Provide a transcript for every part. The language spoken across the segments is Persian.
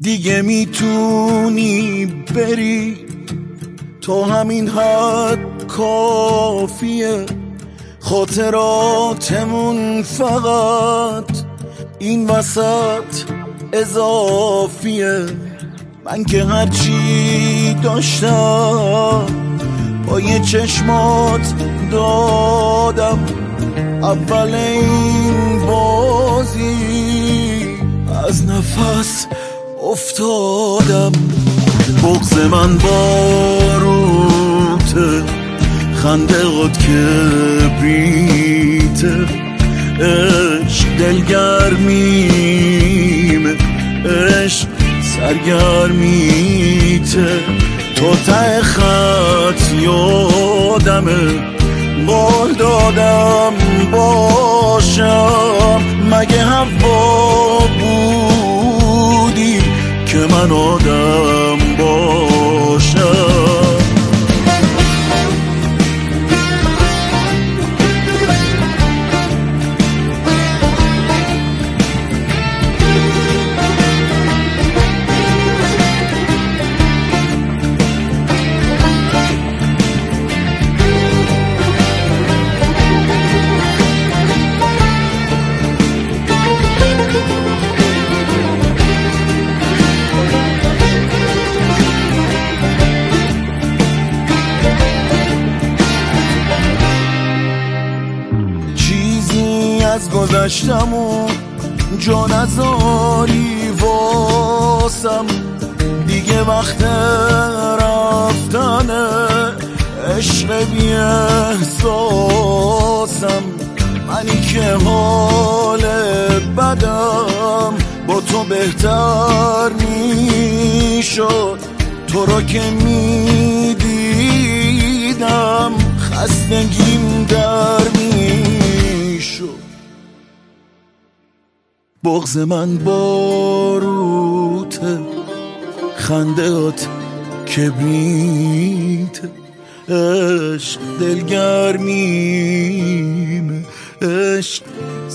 دیگه میتونی بری، تو همین حد کافیه. خاطراتمون فقط این وسط اضافیه. من که هرچی داشتم با یه چشمات دادم، اول این بازی از نفس افتادم. بغض من باروته، خنده قد کبریته، عشق دلگرمیمه، عشق سرگرمیته. تو ته خط یادمه، قول دادم باشم. مگه هوا بودی که من آدم باشم؟ از گذشتمون جا نذاری واسم، دیگه وقت رفتنه، عشق بی احساسم. منی که حال بدم با تو بهتر میشد، تو رو که میدیدم خستگیم در میشد. بغض من باروته، خندهات کبریته، عشق دلگرمیمه، عشق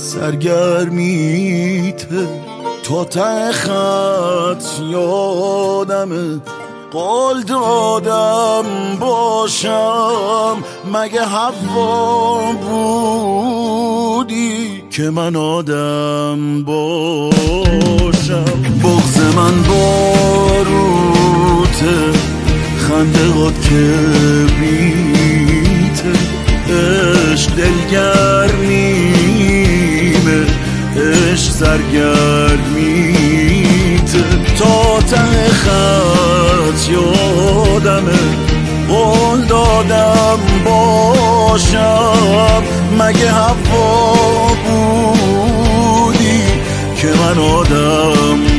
سرگرمیته. تو ته خط یادمه، قول دادم باشم. مگه هوا بودی که من آدم باشم؟ بغض من باروته، خنده قد کبریته، عشق دلگرمیمه، عشق سرگرمیته. تا ته خط یادمه، قول دادم باشم. مگه هوا بودی که من آدم